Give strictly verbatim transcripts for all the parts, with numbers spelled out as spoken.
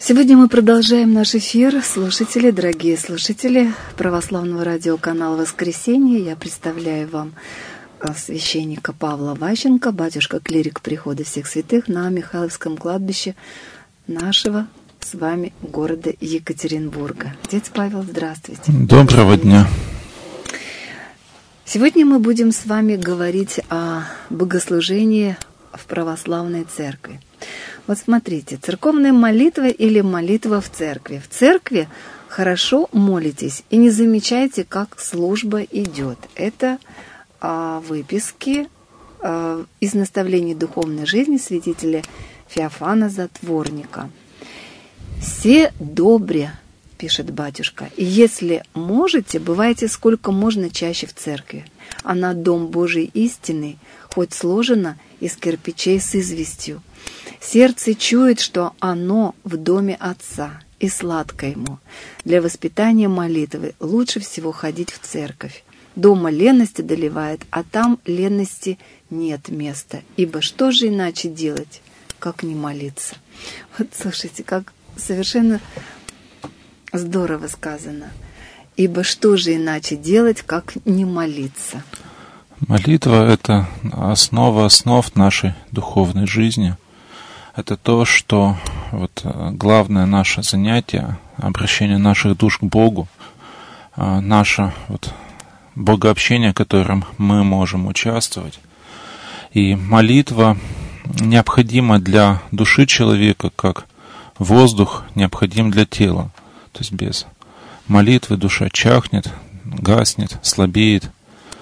Сегодня мы продолжаем наш эфир. Слушатели, дорогие слушатели православного радиоканала «Воскресенье», я представляю вам священника Павла Ващенко, батюшка-клирик Прихода Всех Святых на Михайловском кладбище нашего с вами города Екатеринбурга. Отец Павел, здравствуйте. Доброго дня. Сегодня мы будем с вами говорить о богослужении в православной церкви. Вот смотрите, церковная молитва или молитва в церкви. В церкви хорошо молитесь и не замечаете, как служба идет. Это а, выписки а, из наставлений духовной жизни святителя Феофана Затворника. «Се добре», пишет батюшка, «и если можете, бывайте сколько можно чаще в церкви. Она дом Божий истинный, хоть сложена из кирпичей с известью. Сердце чует, что оно в доме Отца, и сладко ему. Для воспитания молитвы лучше всего ходить в церковь. Дома ленность одолевает, а там ленности нет места. Ибо что же иначе делать, как не молиться?» Вот слушайте, как совершенно здорово сказано. «Ибо что же иначе делать, как не молиться?» Молитва — это основа основ нашей духовной жизни. Это то, что вот, главное наше занятие, обращение наших душ к Богу, наше вот, богообщение, в котором мы можем участвовать. И молитва необходима для души человека, как воздух необходим для тела. То есть без молитвы душа чахнет, гаснет, слабеет.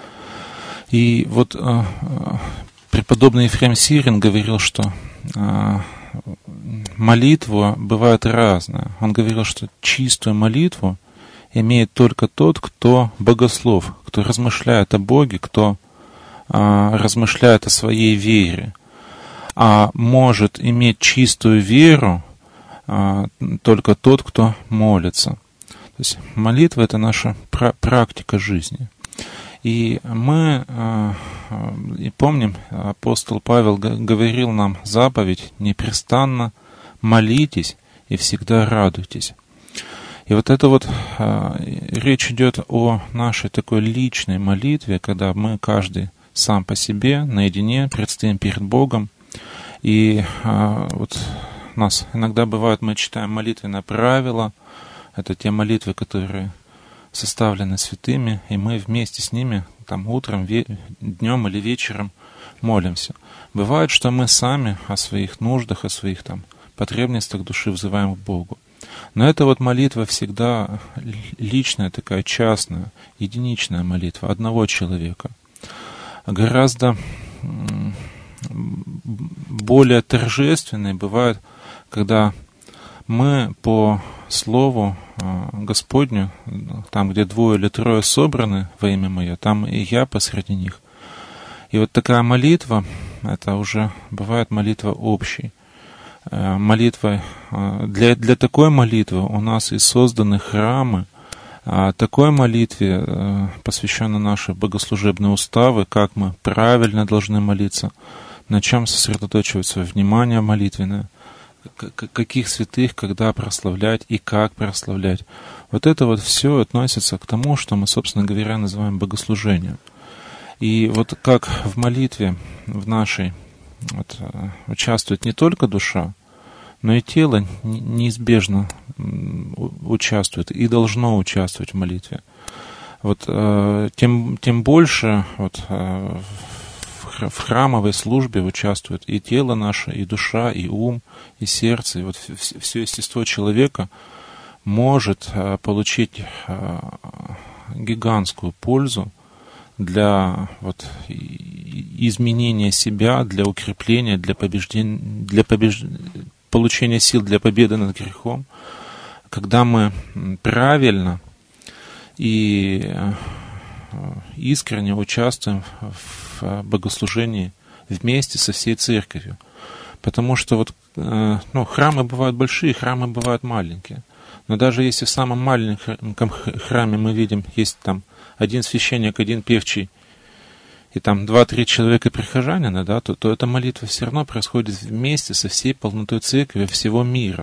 И вот э, преподобный Ефрем Сирин говорил, что э, молитва бывает разная. Он говорил, что чистую молитву имеет только тот, кто богослов, кто размышляет о Боге, кто э, размышляет о своей вере. А может иметь чистую веру э, только тот, кто молится. То есть молитва — это наша пра- практика жизни. И мы и помним, апостол Павел говорил нам заповедь: непрестанно молитесь и всегда радуйтесь. И вот это вот речь идет о нашей такой личной молитве, когда мы каждый сам по себе, наедине, предстоим перед Богом. И вот у нас иногда бывает, мы читаем молитвенные правила. Это те молитвы, которые составлены святыми, и мы вместе с ними там утром, ве- днем или вечером молимся. Бывает, что мы сами о своих нуждах, о своих там потребностях души взываем к Богу. Но эта вот молитва всегда личная, такая частная, единичная молитва одного человека. Гораздо более торжественной бывает, когда мы по слову Господню, там, где двое или трое собраны во имя Мое, там и я посреди них. И вот такая молитва, это уже бывает молитва общей. Молитва, для, для такой молитвы у нас и созданы храмы. Такой молитве посвящены наши богослужебные уставы, как мы правильно должны молиться, на чем сосредоточивать свое внимание молитвенное, каких святых, когда прославлять и как прославлять. Вот это вот все относится к тому, что мы, собственно говоря, называем богослужением. И вот как в молитве в нашей вот, участвует не только душа, но и тело неизбежно участвует и должно участвовать в молитве. Вот, тем, тем больше вот, в храмовой службе участвует и тело наше, и душа, и ум, и сердце. И вот все естество человека может получить гигантскую пользу для вот, изменения себя, для укрепления, для побеждения, для побеж... получения сил для победы над грехом, когда мы правильно и искренне участвуем в богослужении вместе со всей церковью. Потому что вот, ну, храмы бывают большие, храмы бывают маленькие. Но даже если в самом маленьком храме мы видим, есть там один священник, один певчий, и там два-три человека прихожанина, да, то, то эта молитва все равно происходит вместе со всей полнотой церкви всего мира.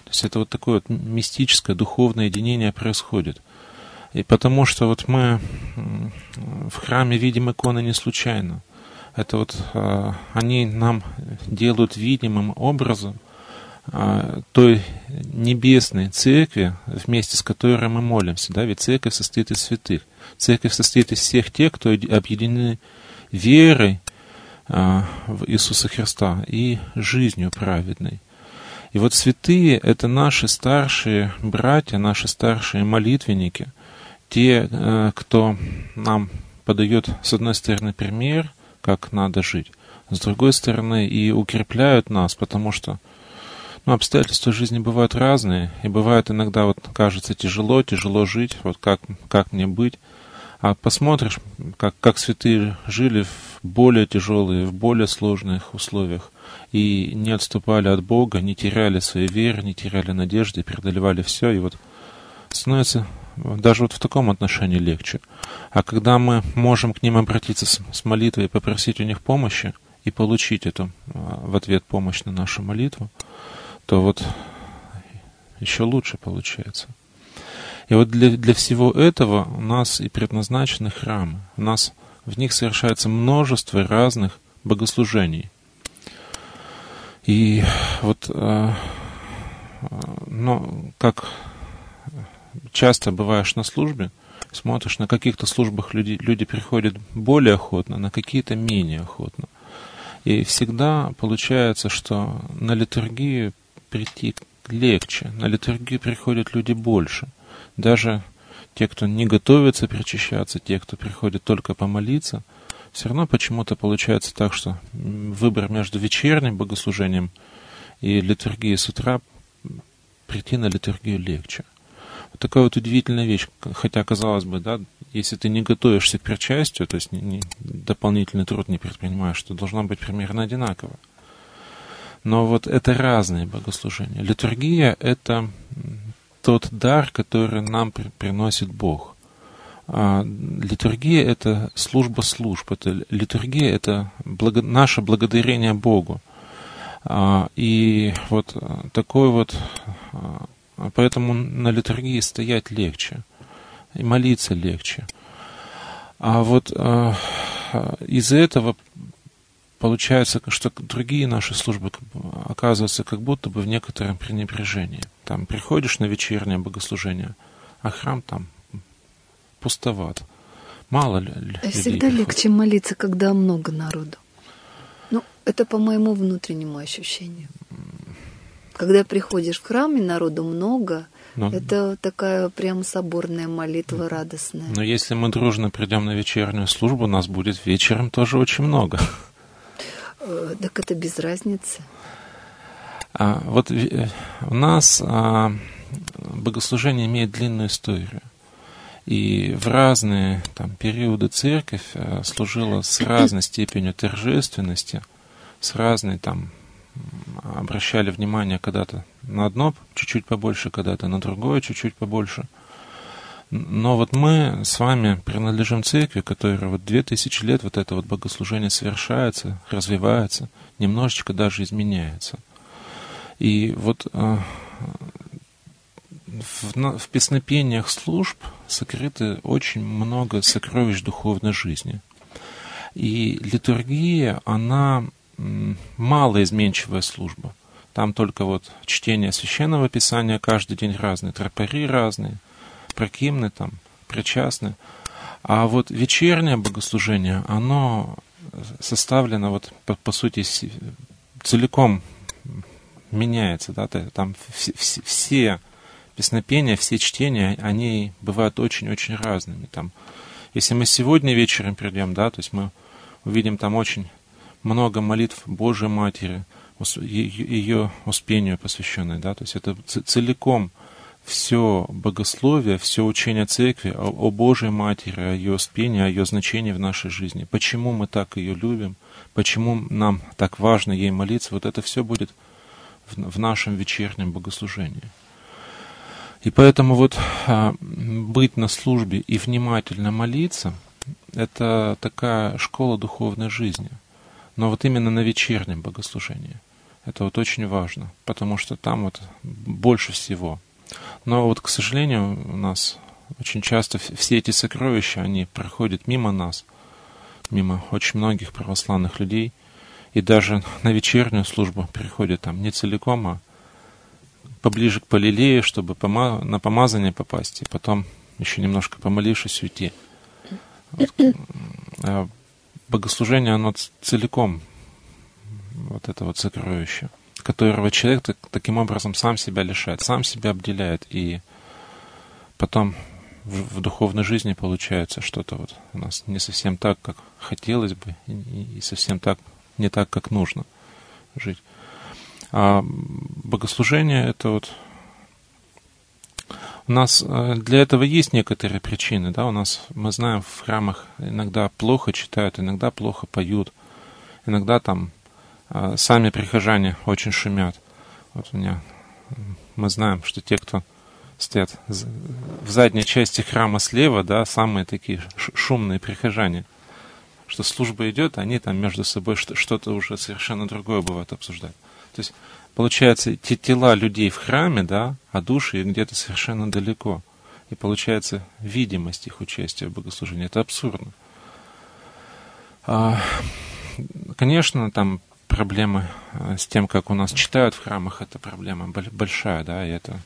То есть это вот такое вот мистическое, духовное единение происходит. И потому что вот мы в храме видим иконы не случайно. Это вот э, они нам делают видимым образом э, той небесной церкви, вместе с которой мы молимся. Да? Ведь церковь состоит из святых. Церковь состоит из всех тех, кто объединены верой э, в Иисуса Христа и жизнью праведной. И вот святые — это наши старшие братья, наши старшие молитвенники, те, кто нам подает, с одной стороны, пример, как надо жить, с другой стороны, и укрепляют нас, потому что ну, обстоятельства жизни бывают разные, и бывает иногда, вот кажется, тяжело, тяжело жить, вот как, как мне быть. А посмотришь, как, как святые жили в более тяжелые, в более сложных условиях, и не отступали от Бога, не теряли своей веры, не теряли надежды, преодолевали все, и вот становится даже вот в таком отношении легче. А когда мы можем к ним обратиться с, с молитвой и попросить у них помощи, и получить эту в ответ помощь на нашу молитву, то вот еще лучше получается. И вот для, для всего этого у нас и предназначены храмы. У нас в них совершается множество разных богослужений. И вот, э, ну, как часто бываешь на службе, смотришь, на каких-то службах люди, люди приходят более охотно, на какие-то менее охотно. И всегда получается, что на литургию прийти легче, на литургию приходят люди больше. Даже те, кто не готовится причащаться, те, кто приходит только помолиться, все равно почему-то получается так, что выбор между вечерним богослужением и литургией с утра, прийти на литургию легче. Вот такая вот удивительная вещь. Хотя, казалось бы, да, если ты не готовишься к причастию, то есть не, не, дополнительный труд не предпринимаешь, то должно быть примерно одинаково. Но вот это разные богослужения. Литургия — это тот дар, который нам при, приносит Бог. А литургия — это служба служб. Это, литургия — это благо, наше благодарение Богу. А, и вот такой вот... Поэтому на литургии стоять легче, и молиться легче. А вот э, из-за этого получается, что другие наши службы оказываются как будто бы в некотором пренебрежении. Там приходишь на вечернее богослужение, а храм там пустоват. Мало ли людей. Всегда легче молиться, когда много народу. Ну, это по моему внутреннему ощущению. Когда приходишь в храм и народу много, но, это такая прям соборная молитва радостная. Но если мы дружно придем на вечернюю службу, нас будет вечером тоже очень много. Так это без разницы. А, вот у нас а, богослужение имеет длинную историю. И в разные там, периоды церковь а, служила с разной степенью торжественности, с разной там, обращали внимание когда-то на одно чуть-чуть побольше, когда-то на другое чуть-чуть побольше. Но вот мы с вами принадлежим церкви, которая вот две тысячи лет вот это вот богослужение совершается, развивается, немножечко даже изменяется. И вот э, в, в песнопениях служб сокрыто очень много сокровищ духовной жизни. И литургия, она малоизменчивая служба. Там только вот чтение священного писания каждый день разные, тропари разные, прокимны там, причастны. А вот вечернее богослужение, оно составлено вот по, по сути целиком меняется, да, там все, все, все песнопения, все чтения, они бывают очень-очень разными. Там, если мы сегодня вечером придем, да, то есть мы увидим там очень много молитв Божьей Матери, ее успению посвященной, да, то есть это целиком все богословие, все учение Церкви о, о Божьей Матери, о ее успении, о ее значении в нашей жизни, почему мы так ее любим, почему нам так важно ей молиться, вот это все будет в, в нашем вечернем богослужении. И поэтому вот а, быть на службе и внимательно молиться, это такая школа духовной жизни. Но вот именно на вечернем богослужении. Это вот очень важно, потому что там вот больше всего. Но вот, к сожалению, у нас очень часто все эти сокровища, они проходят мимо нас, мимо очень многих православных людей, и даже на вечернюю службу приходят там не целиком, а поближе к Полилее, чтобы пома- на помазание попасть, и потом еще немножко помолившись уйти. Вот. А богослужение, оно целиком вот это вот сокровище, которого человек так, таким образом сам себя лишает, сам себя обделяет, и потом в, в духовной жизни получается что-то вот у нас не совсем так, как хотелось бы, и, и совсем так, не так, как нужно жить. А богослужение — это вот у нас для этого есть некоторые причины, да, у нас, мы знаем, в храмах иногда плохо читают, иногда плохо поют, иногда там сами прихожане очень шумят. Вот у меня, мы знаем, что те, кто стоят в задней части храма слева, да, самые такие шумные прихожане, что служба идет, они там между собой что-то уже совершенно другое бывает обсуждать. То есть, получается, те тела людей в храме, да, а души где-то совершенно далеко. И получается видимость их участия в богослужении. Это абсурдно. Конечно, там проблемы с тем, как у нас читают в храмах, это проблема большая, да, и это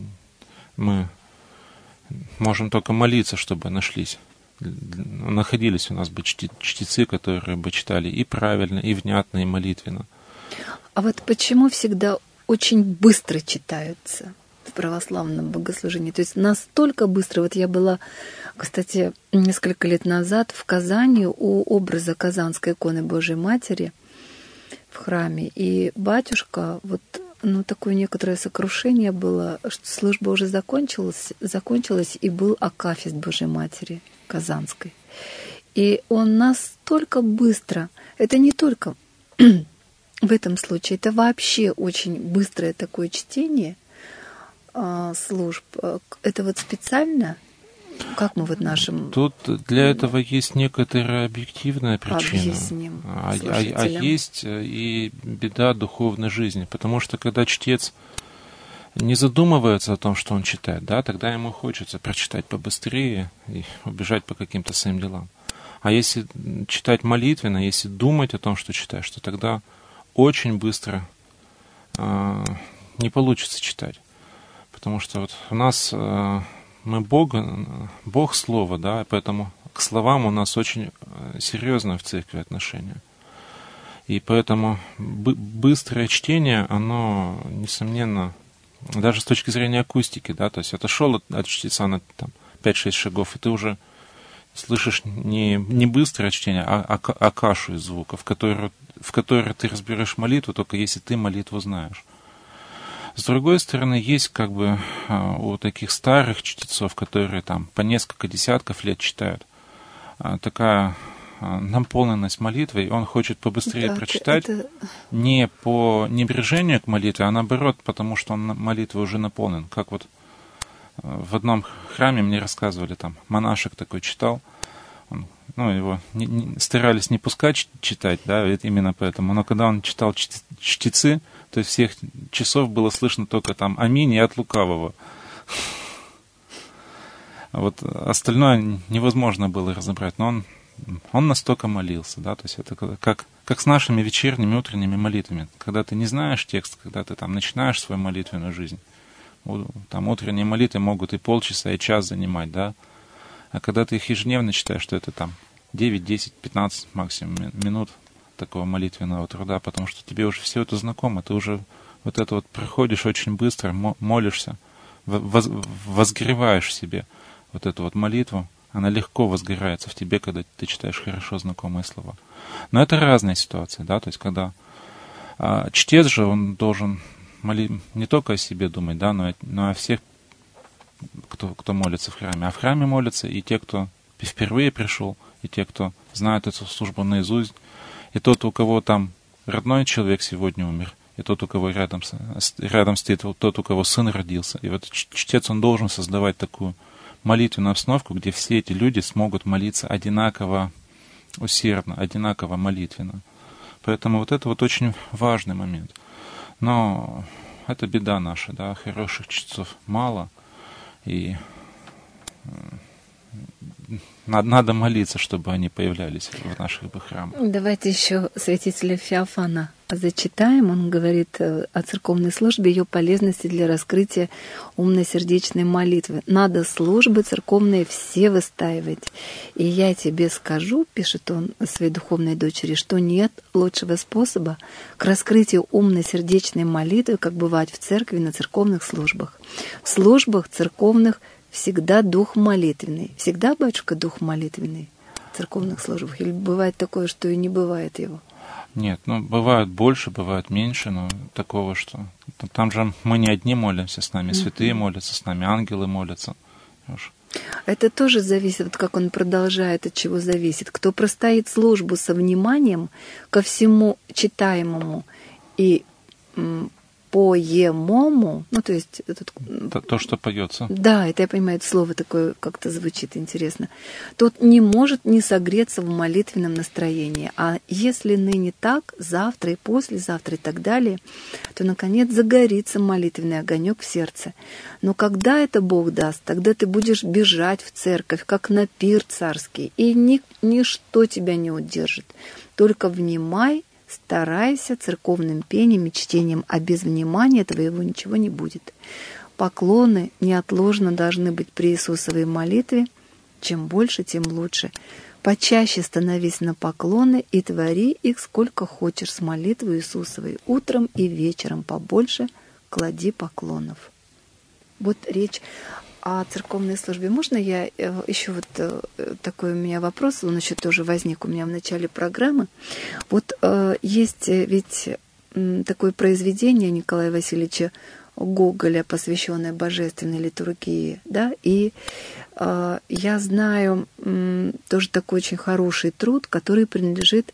мы можем только молиться, чтобы нашлись, находились у нас бы чтецы, которые бы читали и правильно, и внятно, и молитвенно. А вот почему всегда очень быстро читаются в православном богослужении? То есть настолько быстро. Вот я была, кстати, несколько лет назад в Казани у образа Казанской иконы Божией Матери в храме, и батюшка, вот, ну, такое некоторое сокрушение было, что служба уже закончилась, закончилась, и был акафист Божией Матери Казанской. И он настолько быстро, это не только в этом случае, это вообще очень быстрое такое чтение а, служб. Это вот специально, как мы вот нашим... Тут для этого есть некоторая объективная причина. Объясним а, а, а есть и беда духовной жизни. Потому что когда чтец не задумывается о том, что он читает, да, тогда ему хочется прочитать побыстрее и убежать по каким-то своим делам. А если читать молитвенно, если думать о том, что читаешь, то тогда очень быстро э, не получится читать. Потому что вот у нас э, мы Бога, Бог Слово, да, поэтому к словам у нас очень серьезное в церкви отношение. И поэтому бы, быстрое чтение, оно, несомненно, даже с точки зрения акустики, да, то есть отошел от, от чтеца на там, пять-шесть шагов, и ты уже слышишь не, не быстрое чтение, а, а, а кашу из звуков, в которую, в которой ты разберешь молитву, только если ты молитву знаешь. С другой стороны, есть как бы у таких старых чтецов, которые там по несколько десятков лет читают, такая наполненность молитвой, и он хочет побыстрее так, прочитать, это... не по небрежению к молитве, а наоборот, потому что он молитвой уже наполнен. Как вот в одном храме мне рассказывали, там монашек такой читал, он, ну, его не, не, старались не пускать читать, да, именно поэтому, но когда он читал чтецы, то есть всех часов было слышно только там «Аминь» и «От лукавого». Вот остальное невозможно было разобрать, но он, он настолько молился, да, то есть это как, как с нашими вечерними, утренними молитвами. Когда ты не знаешь текст, когда ты там начинаешь свою молитвенную жизнь, там утренние молитвы могут и полчаса, и час занимать, да, а когда ты их ежедневно читаешь, что это там девять, десять, пятнадцать максимум минут такого молитвенного труда, потому что тебе уже все это знакомо, ты уже вот это вот проходишь очень быстро, молишься, возгреваешь в себе вот эту вот молитву, она легко возгорается в тебе, когда ты читаешь хорошо знакомые слова. Но это разные ситуации, да, то есть когда а, чтец же, он должен моли, не только о себе думать, да, но, но о всех, кто, кто молится в храме. А в храме молятся и те, кто впервые пришел, и те, кто знает эту службу наизусть, и тот, у кого там родной человек сегодня умер, и тот, у кого рядом, рядом стоит, тот, у кого сын родился. И вот чтец, он должен создавать такую молитвенную обстановку, где все эти люди смогут молиться одинаково усердно, одинаково молитвенно. Поэтому вот это вот очень важный момент. Но это беда наша, да, хороших чтецов мало, и надо, надо молиться, чтобы они появлялись в наших бы храмах. Давайте еще святителя Феофана зачитаем. Он говорит о церковной службе, ее полезности для раскрытия умно-сердечной молитвы. Надо службы церковные все выстаивать. И я тебе скажу, пишет он своей духовной дочери, что нет лучшего способа к раскрытию умно-сердечной молитвы, как бывает в церкви на церковных службах. В службах церковных всегда дух молитвенный. Всегда, батюшка, дух молитвенный в церковных службах? Или бывает такое, что и не бывает его? Нет, ну, бывает больше, бывает меньше, но такого, что... Там же мы не одни молимся с нами, святые uh-huh. молятся с нами, ангелы молятся. Это тоже зависит, вот как он продолжает, от чего зависит. Кто простоит службу со вниманием ко всему читаемому и м, поемому, ну, то есть... Этот, то, то, что поется. Да, это я понимаю, это слово такое как-то звучит интересно. Тот не может не согреться в молитвенном настроении. А если ныне так, завтра и послезавтра и так далее, то, наконец, загорится молитвенный огонек в сердце. Но когда это Бог даст, тогда ты будешь бежать в церковь, как на пир царский, и ни, ничто тебя не удержит. Только внимай, старайся церковным пением и чтением, а без внимания твоего ничего не будет. Поклоны неотложно должны быть при Иисусовой молитве. Чем больше, тем лучше. Почаще становись на поклоны и твори их сколько хочешь с молитвой Иисусовой. Утром и вечером побольше клади поклонов. Вот речь о церковной службе. Можно я еще вот такой у меня вопрос, он еще тоже возник у меня в начале программы. Вот есть ведь такое произведение Николая Васильевича Гоголя, посвященное божественной литургии, да, и я знаю тоже такой очень хороший труд, который принадлежит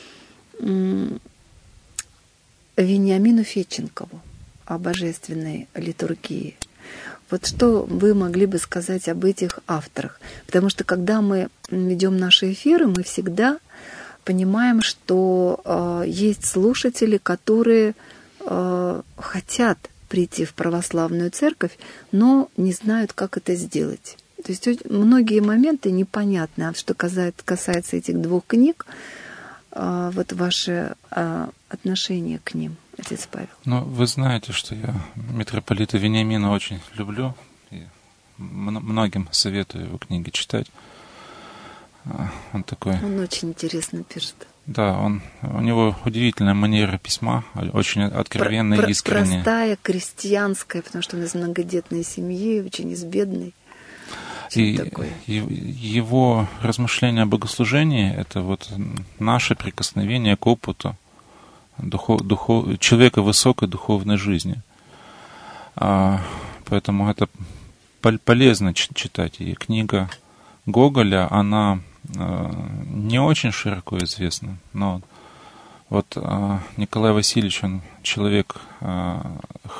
Вениамину Федченкову о божественной литургии. Вот что вы могли бы сказать об этих авторах? Потому что когда мы ведем наши эфиры, мы всегда понимаем, что э, есть слушатели, которые э, хотят прийти в православную церковь, но не знают, как это сделать. То есть многие моменты непонятны. А что касается, касается этих двух книг, э, вот ваше э, отношение к ним, отец Павел. Ну, вы знаете, что я митрополита Вениамина очень люблю. И многим советую его книги читать. Он такой... Он очень интересно пишет. Да, он, у него удивительная манера письма, очень откровенная и искренняя. Простая, крестьянская, потому что он из многодетной семьи, очень из бедной. И его размышления о богослужении — это вот наше прикосновение к опыту Духов, духов, человека высокой духовной жизни. А, поэтому это полезно читать. И книга Гоголя, она а, не очень широко известна, но вот а, Николай Васильевич, он человек, а,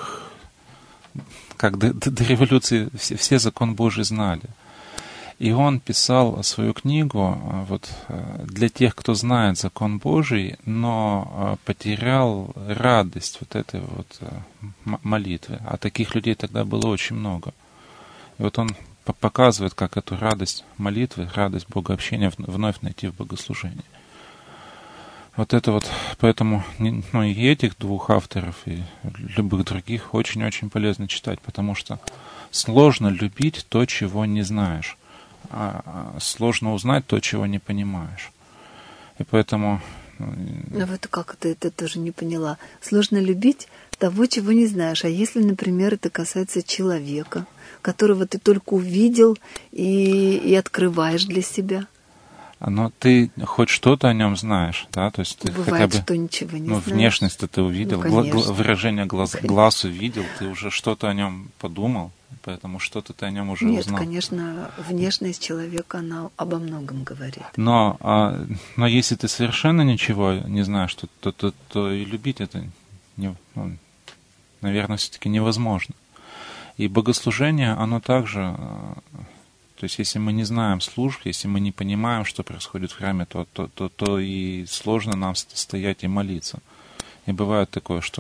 как до, до революции все, все закон Божий знали. И он писал свою книгу вот, для тех, кто знает закон Божий, но потерял радость вот этой вот молитвы. А таких людей тогда было очень много. И вот он показывает, как эту радость молитвы, радость богообщения вновь найти в богослужении. Вот это вот, поэтому ну, и этих двух авторов, и любых других очень-очень полезно читать, потому что сложно любить то, чего не знаешь. А сложно узнать то, чего не понимаешь. И поэтому... Ну вот как ты это тоже не поняла. Сложно любить того, чего не знаешь. А если, например, это касается человека, которого ты только увидел и, и открываешь для себя? Но ты хоть что-то о нем знаешь, да? То есть ты бывает, хотя бы, что ничего не ну, знаешь. Внешность ты увидел, ну, гла- выражение глаз, глаз увидел, ты уже что-то о нем подумал. Поэтому что-то ты о нем уже Нет, узнал. Нет, конечно, внешность человека, она обо многом говорит. Но, а, но если ты совершенно ничего не знаешь, то, то, то, то и любить это, не, ну, наверное, все-таки невозможно. И богослужение, оно также, то есть если мы не знаем служб, если мы не понимаем, что происходит в храме, то, то, то, то и сложно нам стоять и молиться. И бывает такое, что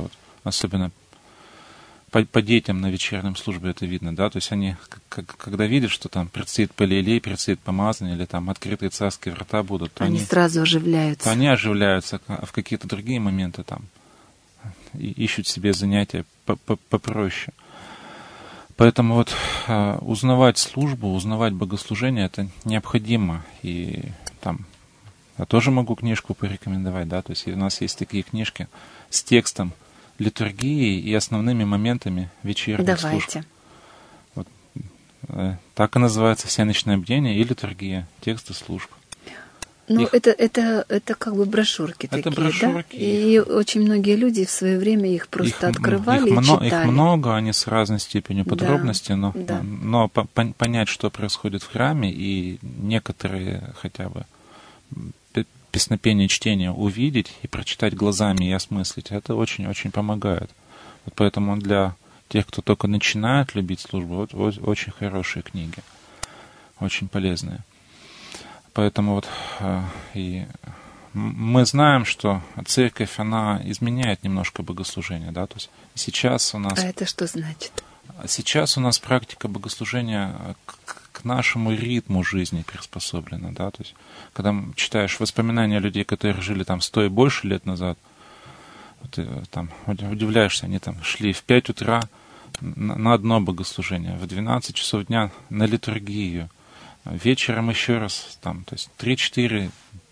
особенно по, по детям на вечернем службе это видно, да, то есть они, как, когда видят, что там предстоит палиэлей, предстоит помазание, или там открытые царские врата будут, то они, они сразу оживляются. То они оживляются, а в какие-то другие моменты там и ищут себе занятия попроще. Поэтому вот э, узнавать службу, узнавать богослужение, это необходимо. И там я тоже могу книжку порекомендовать, да, то есть у нас есть такие книжки с текстом литургии и основными моментами вечерних служб. Давайте. Вот, э, так и называется «Всеночное бдение» и литургия, тексты служб. Ну, их... это, это, это как бы брошюрки это такие, брошюрки, да? И их... очень многие люди в свое время их просто их, открывали их и мно... читали. Их много, они с разной степенью подробности, да, но, да. но по понять, что происходит в храме, и некоторые хотя бы песнопение, чтение увидеть и прочитать глазами и осмыслить, это очень-очень помогает. Вот поэтому для тех, кто только начинает любить службу, вот, вот очень хорошие книги, очень полезные. Поэтому вот э, и мы знаем, что церковь, она изменяет немножко богослужение, да, то есть сейчас у нас... А это что значит? Сейчас у нас практика богослужения к, к нашему ритму жизни приспособлена, да, то есть когда читаешь воспоминания людей, которые жили там сто и больше лет назад, ты там удивляешься, они там шли в пять утра на, на одно богослужение, в двенадцать часов дня на литургию, вечером еще раз, там, то есть три-четыре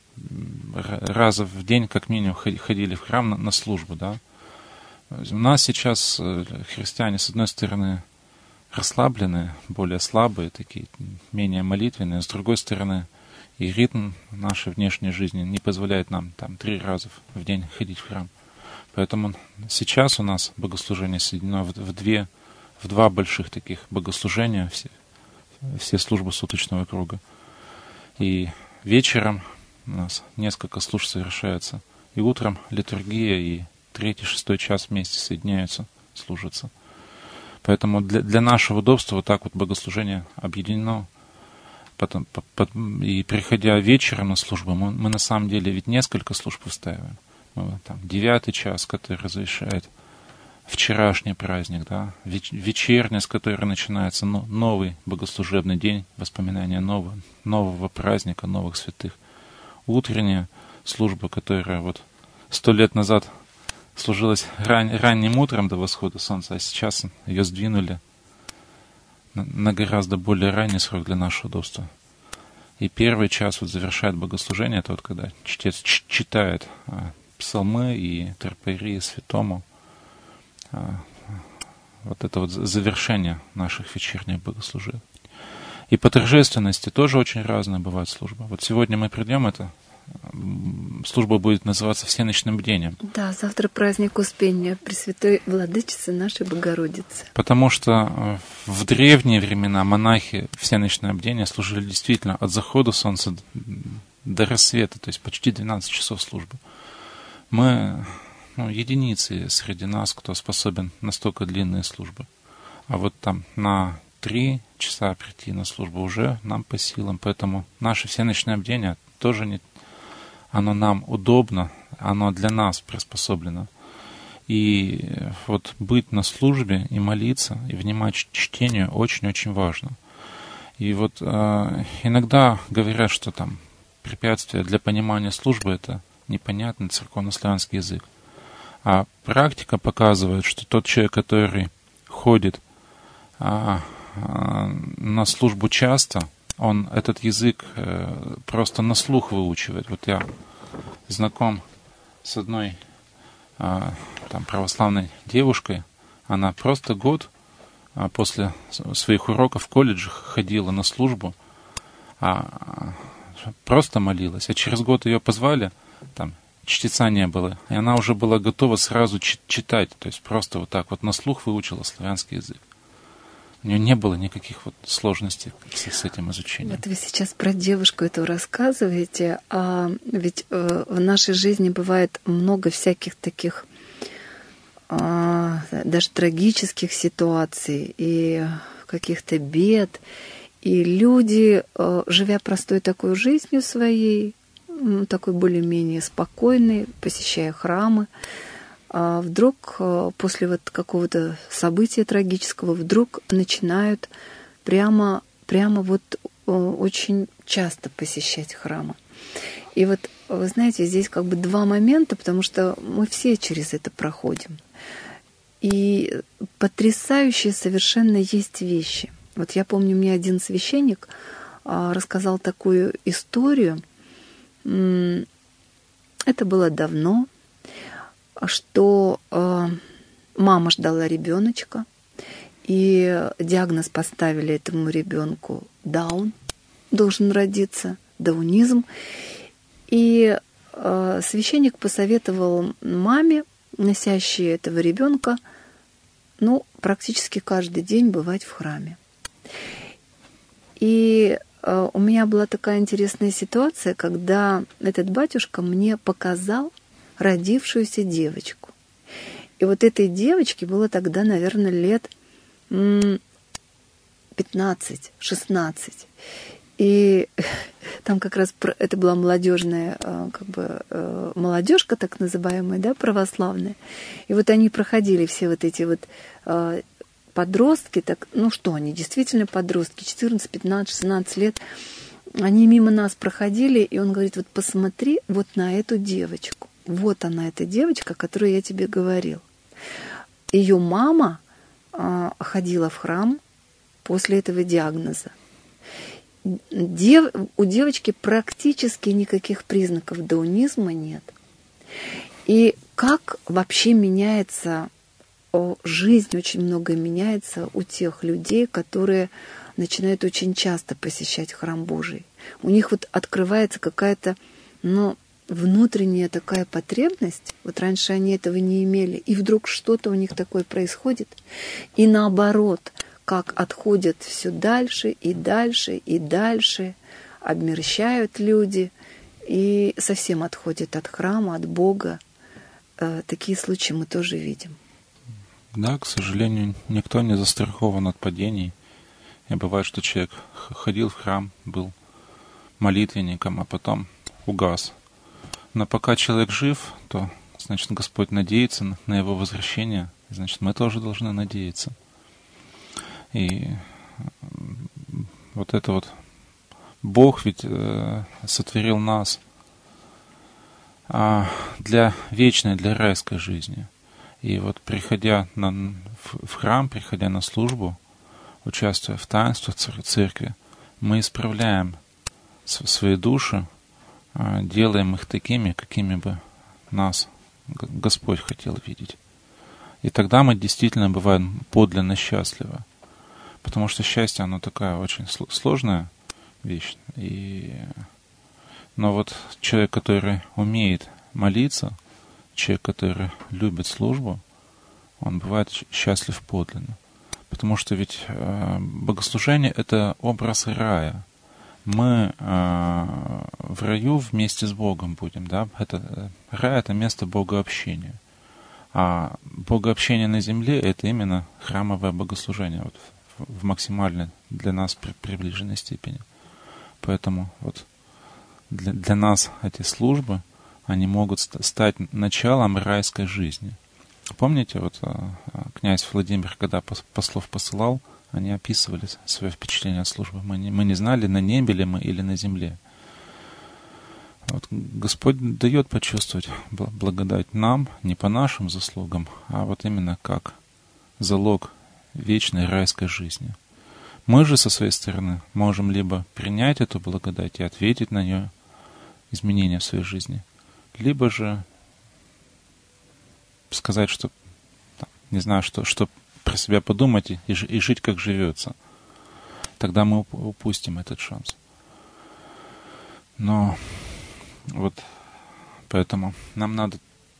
раза в день, как минимум, ходили в храм на, на службу, да. У нас сейчас христиане, с одной стороны, расслабленные, более слабые, такие, менее молитвенные, с другой стороны, и ритм нашей внешней жизни не позволяет нам там три раза в день ходить в храм. Поэтому сейчас у нас богослужение соединено в, в, две, в два больших таких богослужения, все, все службы суточного круга. И вечером у нас несколько служб совершается. И утром литургия, и третий, шестой час вместе соединяются, служатся. Поэтому для, для нашего удобства вот так вот богослужение объединено. Потом, по, по, и приходя вечером на службу, мы, мы на самом деле ведь несколько служб выстаиваем. Мы, там, девятый час, который разрешает вчерашний праздник, да, веч, вечерний, с которой начинается но, новый богослужебный день, воспоминания нового, нового праздника, новых святых. Утренняя служба, которая вот сто лет назад служилась ран, ранним утром до восхода солнца, а сейчас ее сдвинули на, на гораздо более ранний срок для нашего удобства. И первый час вот завершает богослужение, это вот когда чтец читает а, псалмы и тропарии святому. А, вот это вот завершение наших вечерних богослужений. И по торжественности тоже очень разная бывает служба. Вот сегодня мы придем, это служба будет называться всеночным бдением. Да, завтра праздник Успения Пресвятой Владычицы нашей Богородицы. Потому что в древние времена монахи всеночное бдение служили действительно от захода солнца до рассвета, то есть почти двенадцать часов службы. Мы, ну, единицы среди нас, кто способен на столько длинные службы. А вот там на три часа прийти на службу уже нам по силам. Поэтому наше всеночное бдение тоже не оно нам удобно, оно для нас приспособлено. И вот быть на службе и молиться, и внимать чтению очень-очень важно. И вот э, иногда говорят, что там препятствие для понимания службы — это непонятный церковнославянский язык. А практика показывает, что тот человек, который ходит а, а, на службу часто, он этот язык э, просто на слух выучивает. Вот я знаком с одной э, там, православной девушкой. Она просто год э, после своих уроков в колледже ходила на службу, а, просто молилась. А через год ее позвали, там чтеца не было, и она уже была готова сразу читать. То есть просто вот так вот на слух выучила славянский язык. У нее не было никаких вот сложностей с, с этим изучением. Вот вы сейчас про девушку эту рассказываете, а ведь э, в нашей жизни бывает много всяких таких э, даже трагических ситуаций и каких-то бед. И люди, э, живя простой такой жизнью своей, такой более-менее спокойной, посещая храмы, а вдруг после вот какого-то события трагического вдруг начинают прямо, прямо вот очень часто посещать храмы. И вот, вы знаете, здесь как бы два момента, потому что мы все через это проходим. И потрясающие совершенно есть вещи. Вот я помню, мне один священник рассказал такую историю. Это было давно, что мама ждала ребеночка, и диагноз поставили этому ребенку даун, должен родиться, даунизм. И священник посоветовал маме, носящей этого ребенка, ну, практически каждый день бывать в храме. И э, у меня была такая интересная ситуация, когда этот батюшка мне показал родившуюся девочку. И вот этой девочке было тогда, наверное, лет пятнадцать-шестнадцать. И там как раз это была молодежная, как бы молодежка, так называемая, да, православная. И вот они проходили все вот эти вот подростки, так, ну что они, действительно подростки, четырнадцать, пятнадцать, шестнадцать лет. Они мимо нас проходили, и он говорит: вот посмотри вот на эту девочку. Вот она, эта девочка, о которой я тебе говорил. Ее мама ходила в храм после этого диагноза. Дев, у девочки практически никаких признаков даунизма нет. И как вообще меняется жизнь, очень многое меняется у тех людей, которые начинают очень часто посещать храм Божий. У них вот открывается какая-то, ну, внутренняя такая потребность. Вот раньше они этого не имели, и вдруг что-то у них такое происходит. И наоборот, как отходят все дальше и дальше и дальше, обмерщают люди и совсем отходят от храма, от Бога. Такие случаи мы тоже видим. Да, к сожалению, никто не застрахован от падений. И бывает, что человек ходил в храм, был молитвенником, а потом угас. Но пока человек жив, то, значит, Господь надеется на его возвращение. Значит, мы тоже должны надеяться. И вот это вот Бог ведь э, сотворил нас а, для вечной, для райской жизни. И вот приходя на, в, в храм, приходя на службу, участвуя в таинствах церкви, мы исправляем свои души, э, делаем их такими, какими бы нас Господь хотел видеть. И тогда мы действительно бываем подлинно счастливы. Потому что счастье, оно такая очень сложная вещь. И... Но вот человек, который умеет молиться, человек, который любит службу, он бывает счастлив подлинно. Потому что ведь э, богослужение — это образ рая. Мы э, в раю вместе с Богом будем. Да? Это, рай — это место богообщения. А богообщение на земле — это именно храмовое богослужение. Вот, в максимальной для нас приближенной степени. Поэтому вот для, для нас эти службы, они могут стать началом райской жизни. Помните, вот князь Владимир, когда послов посылал, они описывали свое впечатление от службы. Мы не, мы не знали, на небе ли мы или на земле. Вот Господь дает почувствовать благодать нам, не по нашим заслугам, а вот именно как залог вечной райской жизни. Мы же со своей стороны можем либо принять эту благодать и ответить на нее изменения в своей жизни, либо же сказать, что не знаю, что, что про себя подумать и, и жить, как живется. Тогда мы упустим этот шанс. Но вот поэтому нам надо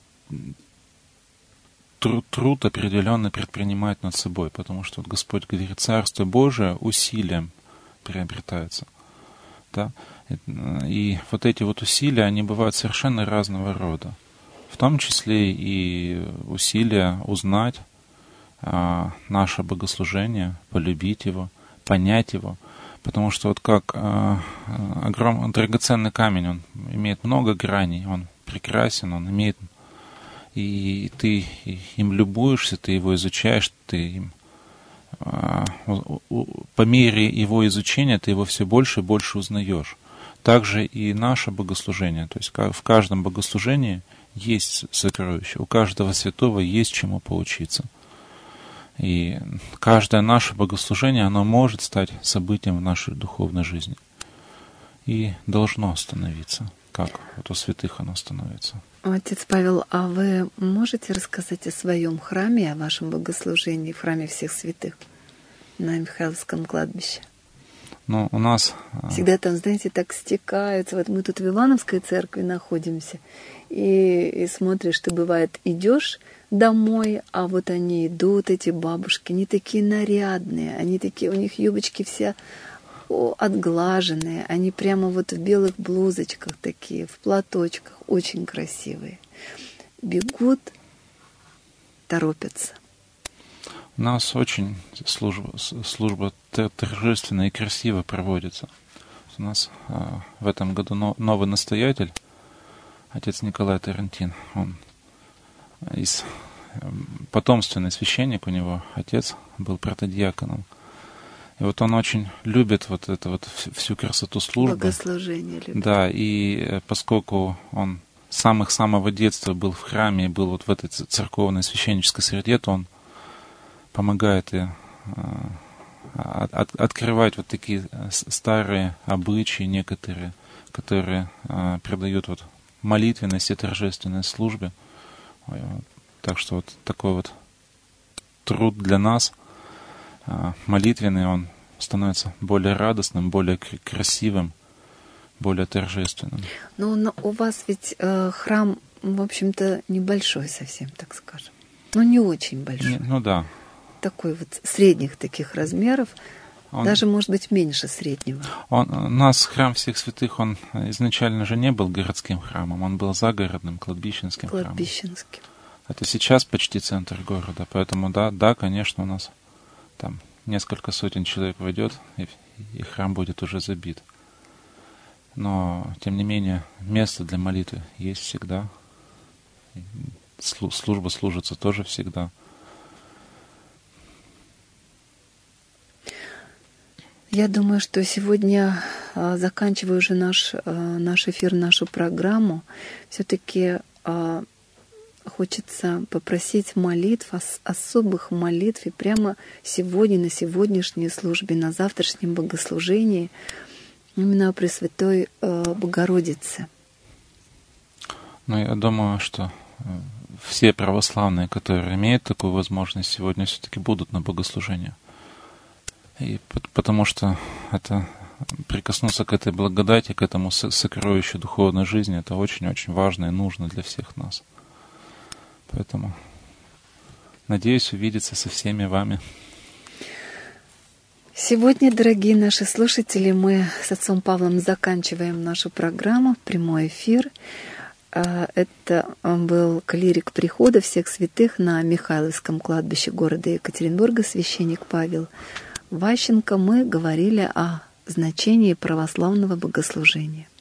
Труд, труд определенно предпринимать над собой, потому что вот Господь говорит: Царство Божие усилием приобретается. Да? И, и вот эти вот усилия, они бывают совершенно разного рода. В том числе и усилия узнать а, наше богослужение, полюбить его, понять его. Потому что вот как а, огромный драгоценный камень, он имеет много граней, он прекрасен, он имеет и ты им любуешься, ты его изучаешь, ты им, по мере его изучения ты его все больше и больше узнаешь. Также и наше богослужение, то есть в каждом богослужении есть сокровище, у каждого святого есть чему поучиться. И каждое наше богослужение, оно может стать событием в нашей духовной жизни. И должно становиться, как вот у святых оно становится. Отец Павел, а вы можете рассказать о своем храме, о вашем богослужении в храме всех святых на Михайловском кладбище? Ну, у нас... Всегда там, знаете, так стекаются. Вот мы тут в Ивановской церкви находимся, и, и смотришь, ты, бывает, идешь домой, а вот они идут, эти бабушки, они такие нарядные, они такие, у них юбочки все о, отглаженные, они прямо вот в белых блузочках такие, в платочках, очень красивые. Бегут, торопятся. У нас очень служба, служба торжественно и красиво проводится. У нас а, в этом году но, новый настоятель, отец Николай Тарантин. Он из потомственный священник, у него отец был протодиаконом. И вот он очень любит вот это вот всю красоту службы. Богослужение любит. Да, и поскольку он с самых-самого детства был в храме и был вот в этой церковной священнической среде, то он помогает и а, от, открывать вот такие старые обычаи некоторые, которые а, придают вот молитвенность и торжественной службе. Так что вот такой вот труд для нас а, молитвенный, он становится более радостным, более красивым, более торжественным. Ну, у вас ведь э, храм, в общем-то, небольшой совсем, так скажем. Ну, не очень большой. Не, ну да. Такой вот средних таких размеров, он, даже, может быть, меньше среднего. Он, у нас храм всех святых, он изначально же не был городским храмом, он был загородным, кладбищенским, кладбищенским. храмом. Это сейчас почти центр города, поэтому да, да, конечно, у нас там несколько сотен человек войдет, и, и храм будет уже забит. Но, тем не менее, место для молитвы есть всегда. Служба служится тоже всегда. Я думаю, что сегодня, заканчивая уже наш, наш эфир, нашу программу, все-таки хочется попросить молитв, особых молитв, и прямо сегодня, на сегодняшней службе, на завтрашнем богослужении, именно о Пресвятой Богородице. Ну, я думаю, что все православные, которые имеют такую возможность, сегодня все-таки будут на богослужении. И потому что это прикоснуться к этой благодати, к этому сокровищу духовной жизни, это очень-очень важно и нужно для всех нас. Поэтому надеюсь увидеться со всеми вами. Сегодня, дорогие наши слушатели, мы с отцом Павлом заканчиваем нашу программу, прямой эфир. Это был клирик прихода всех святых на Михайловском кладбище города Екатеринбурга, священник Павел Ващенко. Мы говорили о значении православного богослужения.